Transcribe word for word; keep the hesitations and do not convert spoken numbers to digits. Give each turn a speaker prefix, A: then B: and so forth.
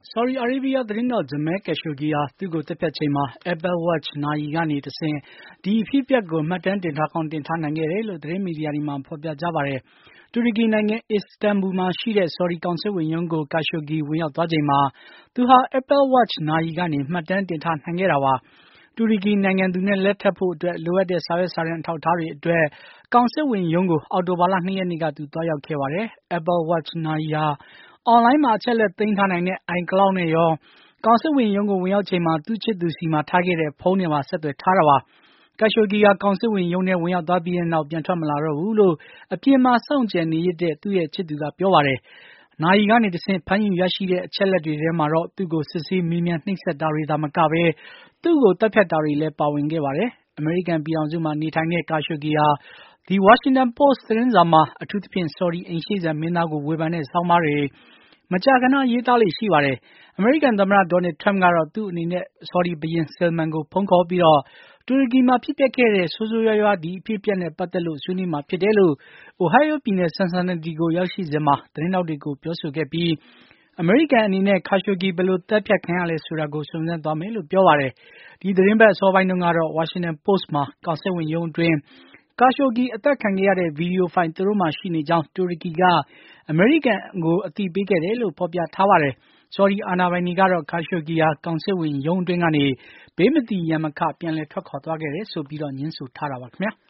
A: ဆော်ဒီအာရေးဗီးယားသတင်းထောက် Jamal Khashoggi ဟာ သူ့ကိုသတ်ဖြတ်ချိန်မှာ Apple Watch နာရီကနေတဆင့် ဒီအဖြစ်အပျက်ကို မှတ်တမ်းတင်ထားကောင်း တင်ထားနိုင်ခဲ့တယ်လို့ သတင်းမီဒီယာတွေမှာ ဖော်ပြကြပါတယ်။ တူရကီနိုင်ငံ အစ္စတန်ဘူမှာရှိတဲ့ ဆော်ဒီကောင်စစ်ဝန်ရုံးကို Khashoggi ဝင်ရောက်သွားချိန်မှာ သူဟာ Apple Watch နာရီကနေ မှတ်တမ်းတင်ထားနိုင်ခဲ့တာပါ။ တူရကီနိုင်ငံသူနဲ့ လက်ထပ်ဖို့အတွက် လိုအပ်တဲ့ စာရွက်စာတမ်း အထောက်အထားတွေအတွက် ကောင်စစ်ဝန်ရုံးကို အောက်တိုဘာလ ၂ ရက်နေ့က သူသွားရောက်ခဲ့ပါတယ်။ Apple Watch နာရီဟာ အွန်လိုင်းမှာ အချက်အလက်သိမ်းထားနိုင်တဲ့ iCloud နဲ့ရော ကောင်စစ်ဝန်ရုံးကို ဝင်ရောက်ချိန်မှာ သူ့ချစ်သူဆီမှာ ထားခဲ့တဲ့ ဖုန်းနဲ့ပါ ဆက်သွယ်ထားတာပါ။ Khashoggi ဟာ ကောင်စစ်ဝန်ရုံးထဲ ဝင်ရောက်သွားပြီးနောက် ပြန်ထွက်မလာတော့ဘူးလို့ အပြင်မှာ စောင့်ကြပ်နေရစ်တဲ့ သူ့ချစ်သူက ပြောပါတယ်။ နာရီကနေတဆင့် ဖမ်းယူရရှိတဲ့ အချက်အလက်တွေထဲမှာတော့ သူ့ကို စစ်ဆေးမေးမြန်းနှိပ်စက်တာတွေသာမကပဲ သူ့ကို သတ်ဖြတ်တာတွေလည်း ပါဝင်ခဲ့ပါတယ်။ အမေရိကန်ပြည်ထောင်စုမှာ နေထိုင်တဲ့ Khashoggi ဟာ The Washington Post သတင်းစာမှာ အထူးသဖြင့် ဆော်ဒီအိမ်ရှေ့စံမင်းသားကို ဝေဖန်တဲ့ ဆောင်းပါးတွေ မကြာခဏ ရေးသားလေ့ရှိပါတယ်။ အမေရိကန်သမ္မတ Donald Trump ကတော့ သူ့အနေနဲ့ ဆော်ဒီဘုရင် Salman ကို ဖုန်းခေါ်ပြီး တူရကီမှာဖြစ်ပျက်ခဲ့တဲ့ ဆိုးဆိုးရွားရွား ဒီအဖြစ်အပျက်နဲ့ ပတ်သက်လို့ ဆွေးနွေးမှာဖြစ်တယ်လို့ Ohio ပြည်နယ် Cincinnati ကို ရောက်ရှိစဉ်မှာ သတင်းထောက်တွေကို ပြောဆိုခဲ့ပြီး အမေရိကန်အနေနဲ့ Khashoggi ဘယ်လို သတ်ဖြတ်ခံရလဲဆိုတာကို စုံစမ်းသွားမယ်လို့ ပြောပါတယ်။ ဒီသီတင်းပတ်အစောပိုင်းတုန်းကတော့ Washington Post မှာ ကောင်စစ်ဝန်ရုံးအတွင်း Khashoggi အသတ်ခံခဲ့ရတဲ့ ဗွီဒီယိုဖိုင် သူတို့မှာရှိနေကြောင်း တူရကီက အမေရိကန်ကို အသိပေးခဲ့တယ်လို့ ဖော်ပြထားပါတယ်။ ဆော်ဒီအာဏာပိုင်တွေကတော့ Khashoggi ဟာ ကောင်စစ်ဝန်ရုံးအတွင်းကနေ ဘေးမသီရန်မခ ပြန်လည်ထွက်ခွာသွားခဲ့တယ်ဆိုပြီး ငြင်းဆိုထားတာပါခင်ဗျာ။